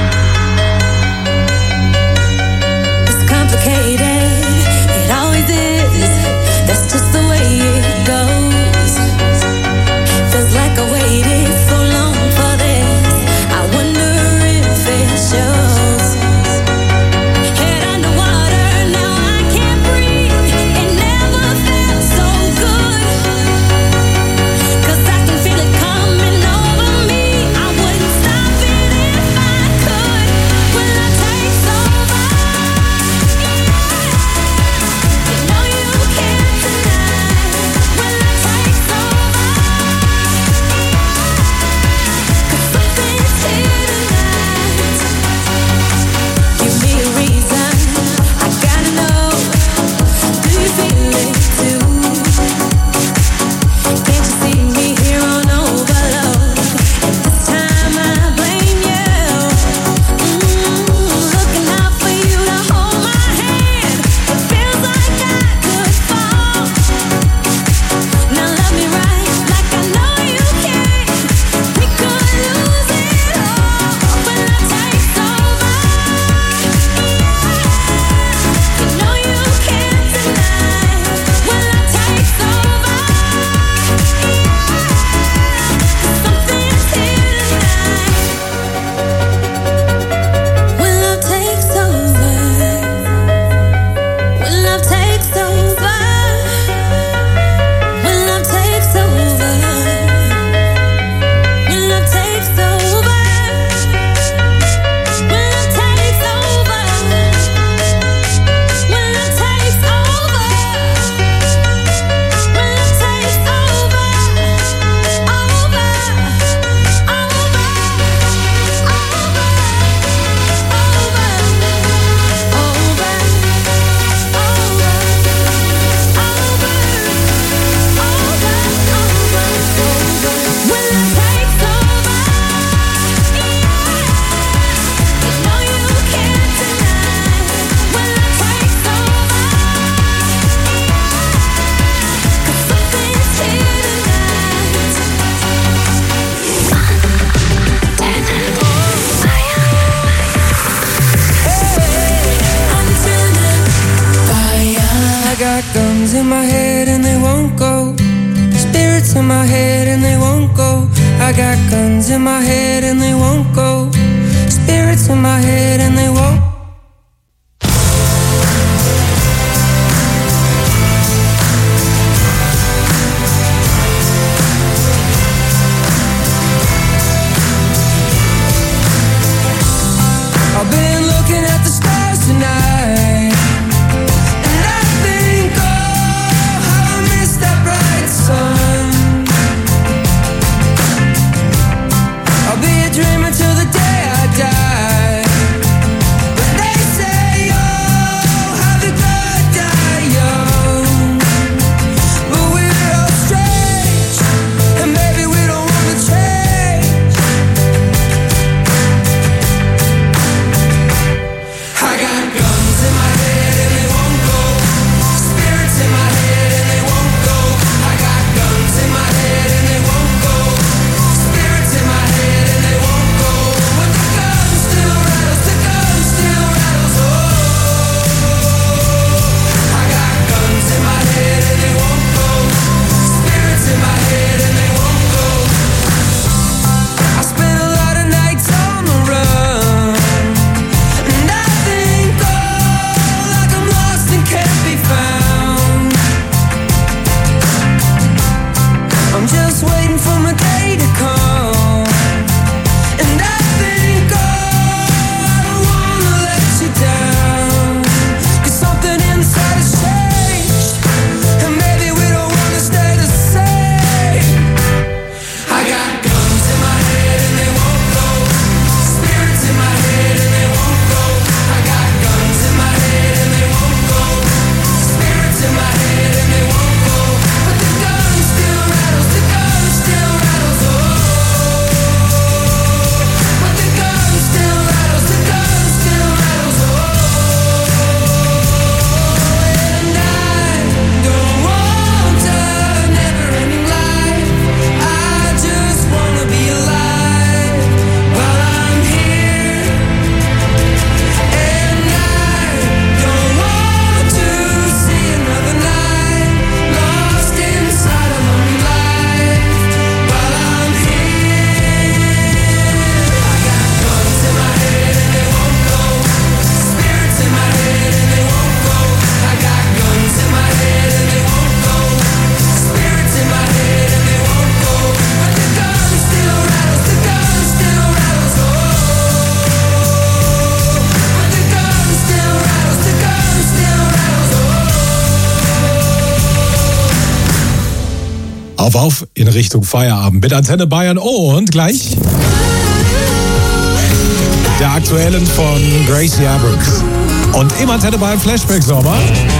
It's complicated, it always is. That's just the way it goes. Feels like I waited so long for this. I wonder if it shows. Head underwater, now I can't breathe. It never felt so good. 'Cause I can feel it coming over me. I wouldn't stop it if I could. When I take over, you know you can't deny. When I take over, 'cause something's here tonight. Give me a reason, I gotta know. Do you feel it too? Can't you see me here on overload? And this time I blame you. Mm, looking out for you to hold my hand. It feels like I could fall. Now love me right, like I know you can. We could lose it all when I take over. You know you can't deny. When I take over, something's here tonight. When love takes over, when love takes over, when love takes over, when love takes over, when love takes over, when love takes over, when love takes over, over, I got guns in my head and they won't go. Spirits in my head and they won't go. I got guns in my head and they won't go. Spirits in my head and they won't. I've been looking at the stars tonight, and I think, oh, how I miss that bright sun. I'll be a dreamer till the day I die, but Auf, auf in Richtung Feierabend mit Antenne Bayern und gleich der aktuellen von Gracie Abrams. Und im Antenne Bayern Flashback Sommer.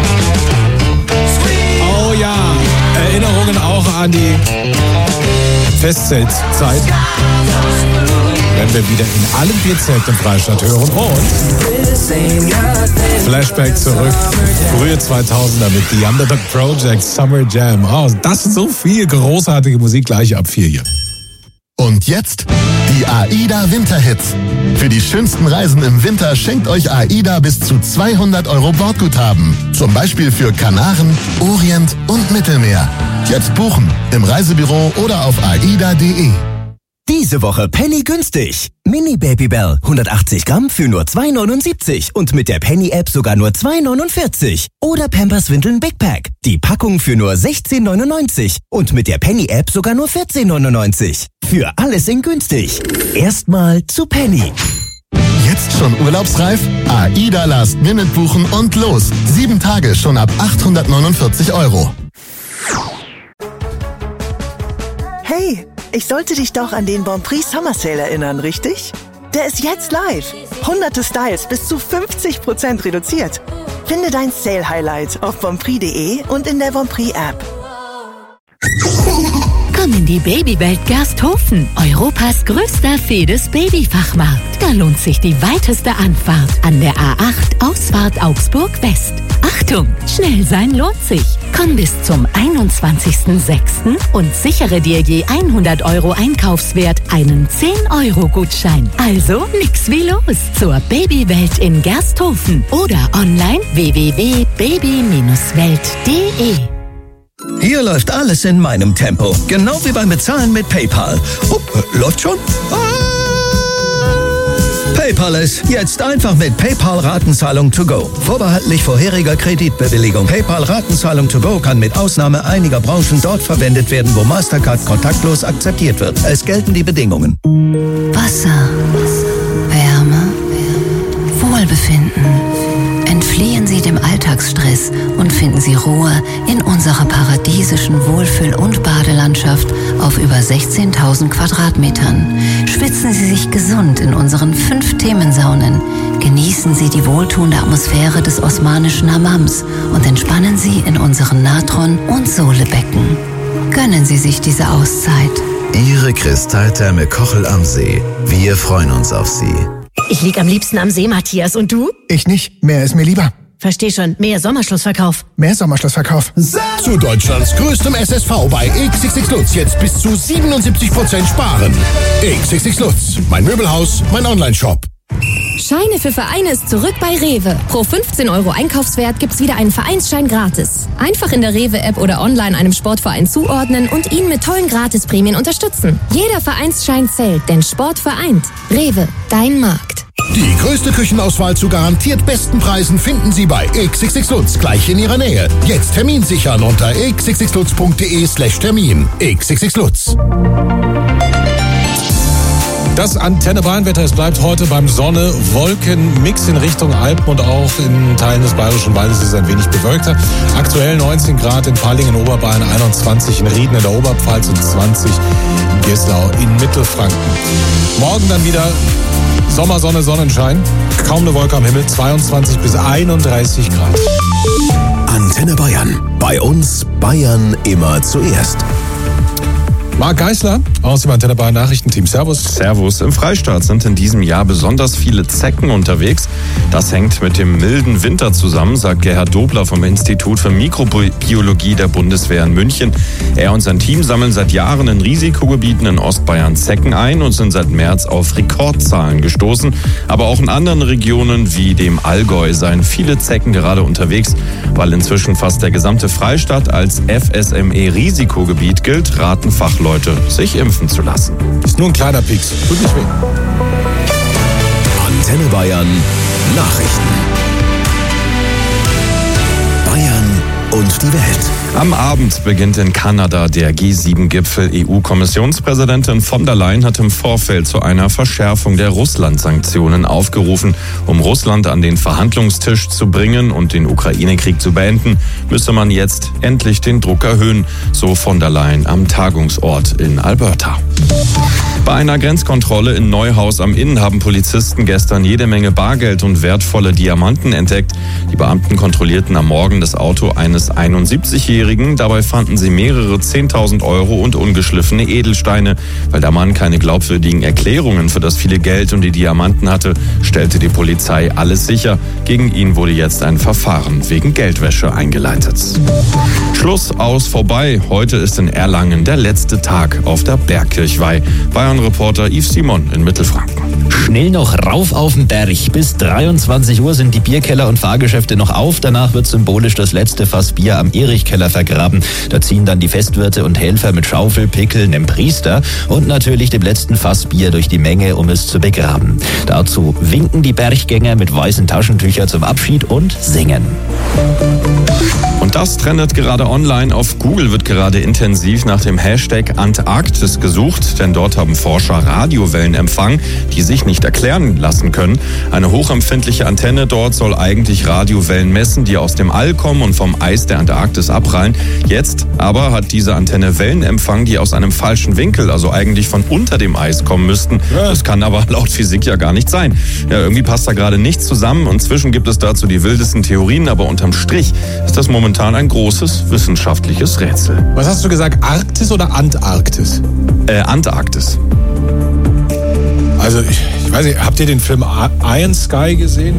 Oh ja, Erinnerungen auch an die Festzeltzeit. Wenn wir wieder in allen Bierzelten im Freistaat hören und Flashback zurück, frühe zweitausender mit The Underdog Project, Summer Jam. Oh, das ist so viel großartige Musik gleich ab vier hier. Und jetzt die AIDA Winterhits. Für die schönsten Reisen im Winter schenkt euch AIDA bis zu zweihundert Euro Bordguthaben. Zum Beispiel für Kanaren, Orient und Mittelmeer. Jetzt buchen im Reisebüro oder auf aida punkt de. Diese Woche Penny günstig. Mini Babybel hundertachtzig Gramm für nur zwei neunundsiebzig und mit der Penny-App sogar nur zwei neunundvierzig. Oder Pampers Windeln Big Pack. Die Packung für nur sechzehn neunundneunzig und mit der Penny-App sogar nur vierzehn neunundneunzig. Für alles in günstig. Erstmal zu Penny. Jetzt schon urlaubsreif? AIDA Last Minute buchen und los. Sieben Tage schon ab achthundertneunundvierzig Euro. Hey, ich sollte dich doch an den Bonprix Summer Sale erinnern, richtig? Der ist jetzt live. Hunderte Styles bis zu fünfzig Prozent reduziert. Finde dein Sale-Highlight auf bonprix punkt de und in der Bonprix-App. Komm in die Babywelt Gersthofen, Europas größter Fedes-Babyfachmarkt. Da lohnt sich die weiteste Anfahrt an der A acht Ausfahrt Augsburg West. Achtung, schnell sein lohnt sich. Komm bis zum einundzwanzigsten sechsten und sichere dir je hundert Euro Einkaufswert einen zehn Euro Gutschein. Also nix wie los zur Babywelt in Gersthofen oder online w w w punkt baby welt punkt de. Hier läuft alles in meinem Tempo. Genau wie beim Bezahlen mit PayPal. Oh, äh, läuft schon? Ah! PayPal ist jetzt einfach mit PayPal-Ratenzahlung to go. Vorbehaltlich vorheriger Kreditbewilligung. PayPal-Ratenzahlung to go kann mit Ausnahme einiger Branchen dort verwendet werden, wo Mastercard kontaktlos akzeptiert wird. Es gelten die Bedingungen. Wasser, Wärme, Wohlbefinden. Entfliehen Sie dem Alltagsstress und finden Sie Ruhe in unserer paradiesischen Wohlfühl- und Badelandschaft auf über sechzehntausend Quadratmetern. Schwitzen Sie sich gesund in unseren fünf Themensaunen. Genießen Sie die wohltuende Atmosphäre des osmanischen Hammams und entspannen Sie in unseren Natron- und Sohlebecken. Gönnen Sie sich diese Auszeit. Ihre Kristalltherme Kochel am See. Wir freuen uns auf Sie. Ich lieg am liebsten am See, Matthias. Und du? Ich nicht. Mehr ist mir lieber. Versteh schon. Mehr Sommerschlussverkauf. Mehr Sommerschlussverkauf. Zu Deutschlands größtem S S V bei X X X Lutz. Jetzt bis zu siebenundsiebzig Prozent sparen. X X X Lutz. Mein Möbelhaus, mein Online-Shop. Scheine für Vereine ist zurück bei Rewe. Pro fünfzehn Euro Einkaufswert gibt's wieder einen Vereinsschein gratis. Einfach in der Rewe-App oder online einem Sportverein zuordnen und ihn mit tollen Gratisprämien unterstützen. Jeder Vereinsschein zählt, denn Sport vereint. Rewe, dein Markt. Die größte Küchenauswahl zu garantiert besten Preisen finden Sie bei X X X Lutz, gleich in Ihrer Nähe. Jetzt Termin sichern unter x x x lutz punkt de slash Termin. X X X Lutz. Das Antenne Bayern-Wetter, es bleibt heute beim Sonne-Wolken-Mix in Richtung Alpen und auch in Teilen des Bayerischen Waldes ist es ein wenig bewölkter. Aktuell neunzehn Grad in Pallingen, Oberbayern, einundzwanzig in Rieden in der Oberpfalz und zwanzig in Gießlau in Mittelfranken. Morgen dann wieder Sommer, Sonne, Sonnenschein. Kaum eine Wolke am Himmel, zweiundzwanzig bis einunddreißig Grad. Antenne Bayern. Bei uns Bayern immer zuerst. Marc Geisler aus dem Antenne Bayern Nachrichtenteam. Servus. Servus. Im Freistaat sind in diesem Jahr besonders viele Zecken unterwegs. Das hängt mit dem milden Winter zusammen, sagt Gerhard Dobler vom Institut für Mikrobiologie der Bundeswehr in München. Er und sein Team sammeln seit Jahren in Risikogebieten in Ostbayern Zecken ein und sind seit März auf Rekordzahlen gestoßen. Aber auch in anderen Regionen wie dem Allgäu seien viele Zecken gerade unterwegs. Weil inzwischen fast der gesamte Freistaat als F S M E-Risikogebiet gilt, raten Fachleute, sich impfen zu lassen. Ist nur ein kleiner Pieks. Tut nicht weh. Antenne Bayern Nachrichten. Bayern und die Welt. Am Abend beginnt in Kanada der G sieben Gipfel. E U-Kommissionspräsidentin von der Leyen hat im Vorfeld zu einer Verschärfung der Russland-Sanktionen aufgerufen. Um Russland an den Verhandlungstisch zu bringen und den Ukraine-Krieg zu beenden, müsse man jetzt endlich den Druck erhöhen, so von der Leyen am Tagungsort in Alberta. Bei einer Grenzkontrolle in Neuhaus am Inn haben Polizisten gestern jede Menge Bargeld und wertvolle Diamanten entdeckt. Die Beamten kontrollierten am Morgen das Auto eines einundsiebzigjährigen. Dabei fanden sie mehrere zehntausend Euro und ungeschliffene Edelsteine. Weil der Mann keine glaubwürdigen Erklärungen für das viele Geld und die Diamanten hatte, stellte die Polizei alles sicher. Gegen ihn wurde jetzt ein Verfahren wegen Geldwäsche eingeleitet. Schluss, aus, vorbei. Heute ist in Erlangen der letzte Tag auf der Bergkirchweih. Bayern-Reporter Yves Simon in Mittelfranken. Schnell noch rauf auf den Berg. Bis dreiundzwanzig Uhr sind die Bierkeller und Fahrgeschäfte noch auf. Danach wird symbolisch das letzte Fass Bier am Erichkeller vergraben. Da ziehen dann die Festwirte und Helfer mit Schaufel, Pickel, nem Priester und natürlich dem letzten Fass Bier durch die Menge, um es zu begraben. Dazu winken die Berggänger mit weißen Taschentüchern zum Abschied und singen. Und das trendet gerade online. Auf Google wird gerade intensiv nach dem Hashtag Antarktis gesucht, denn dort haben Forscher Radiowellen empfangen, die sich nicht erklären lassen können. Eine hochempfindliche Antenne dort soll eigentlich Radiowellen messen, die aus dem All kommen und vom Eis der Antarktis abprallen. Jetzt aber hat diese Antenne Wellen empfangen, die aus einem falschen Winkel, also eigentlich von unter dem Eis kommen müssten. Das kann aber laut Physik ja gar nicht sein. Ja, irgendwie passt da gerade nichts zusammen. Und inzwischen gibt es dazu die wildesten Theorien, aber unterm Strich ist das momentan ein großes wissenschaftliches Rätsel. Was hast du gesagt, Arktis oder Antarktis? Äh, Antarktis. Also, ich, ich weiß nicht, habt ihr den Film Iron Sky gesehen?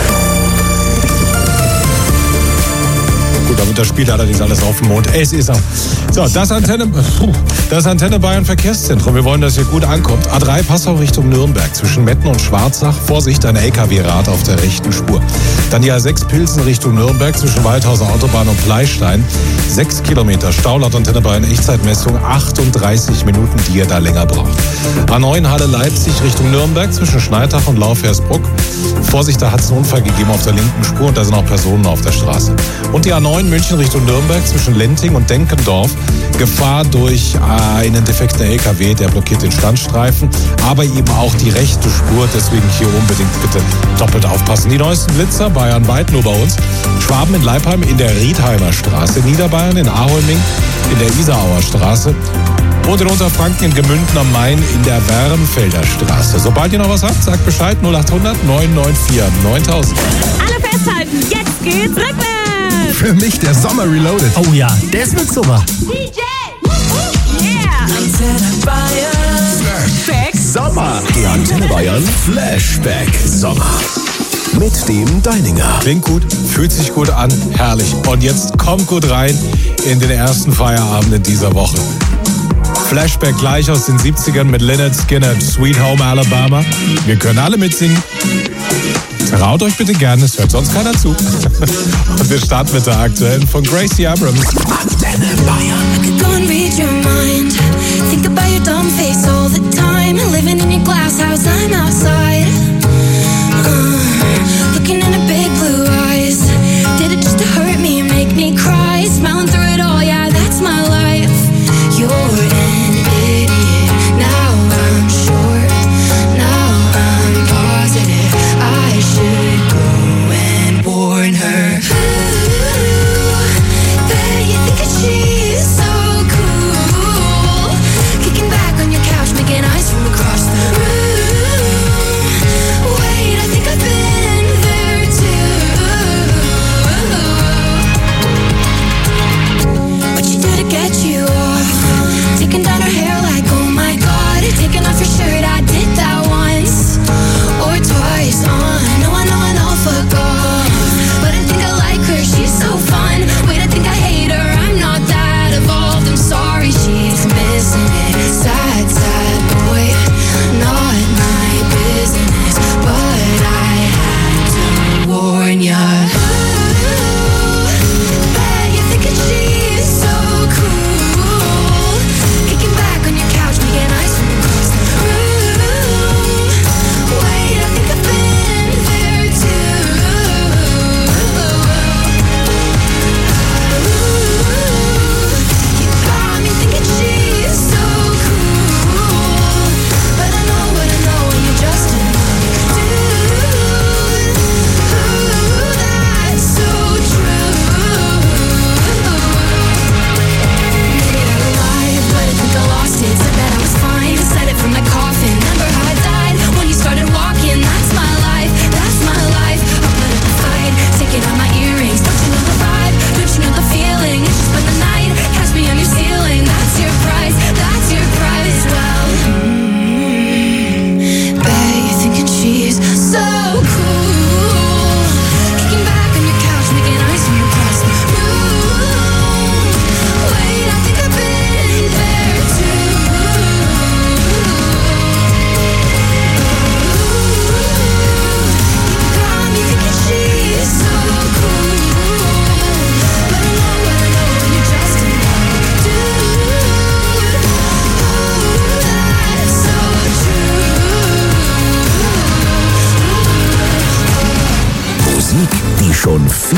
Gut, damit das spielt allerdings alles auf dem Mond. Es ist auch. So, das Antenne, das Antenne Bayern Verkehrszentrum. Wir wollen, dass hier gut ankommt. A drei Passau Richtung Nürnberg zwischen Metten und Schwarzach. Vorsicht, ein L K W-Rad auf der rechten Spur. Dann die A sechs Pilsen Richtung Nürnberg zwischen Waldhauser Autobahn und Pleistein. Sechs Kilometer Stau laut Antenne Bayern Echtzeitmessung. achtunddreißig Minuten, die ihr da länger braucht. A neun Halle Leipzig Richtung Nürnberg zwischen Schneitach und Laufhersbruck. Vorsicht, da hat es einen Unfall gegeben auf der linken Spur und da sind auch Personen auf der Straße. Und die A neun München Richtung Nürnberg zwischen Lenting und Denkendorf. Gefahr durch einen defekten L K W, der blockiert den Standstreifen, aber eben auch die rechte Spur. Deswegen hier unbedingt bitte doppelt aufpassen. Die neuesten Blitzer bayernweit, nur bei uns. Schwaben in Leipheim in der Riedheimer Straße, Niederbayern in Aholming in der Isarauer Straße und in Unterfranken in Gemünden am Main in der Wernfelder Straße. Sobald ihr noch was habt, sagt Bescheid null achthundert neun neun vier neuntausend. Alle festhalten, jetzt geht's rückwärts! Für mich der Sommer Reloaded. Oh ja, das wird super. D J! Yeah! Antenne Bayern! Flashback Sommer. Der Antenne Bayern Flashback Sommer. Mit dem Deininger. Klingt gut, fühlt sich gut an, herrlich. Und jetzt kommt gut rein in den ersten Feierabend in dieser Woche. Flashback gleich aus den siebzigern mit Lynyrd Skynyrd, Sweet Home Alabama. Wir können alle mitsingen. Traut euch bitte gerne, es hört sonst keiner zu. Und wir starten mit der aktuellen von Gracie Abrams. Antenne Bayern. I could go and read your mind. Think about your dumb face all the time. Living in your glass house, I'm outside. Uh, looking in her big blue eyes. Did it just to hurt me and make me cry? Smiling through it all, yeah, that's my life. You're an idiot. Now I'm sure. Now I'm positive. I should go and warn her. Ooh, bet you think that she's so cool. Kicking back on your couch, making eyes from across the room. Wait, I think I've been there too.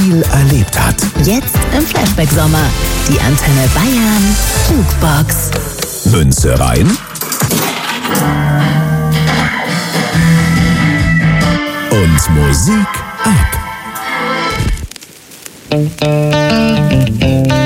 viel erlebt hat. Jetzt im Flashback-Sommer. Die Antenne Bayern Jukebox. Münze rein. Und Musik ab.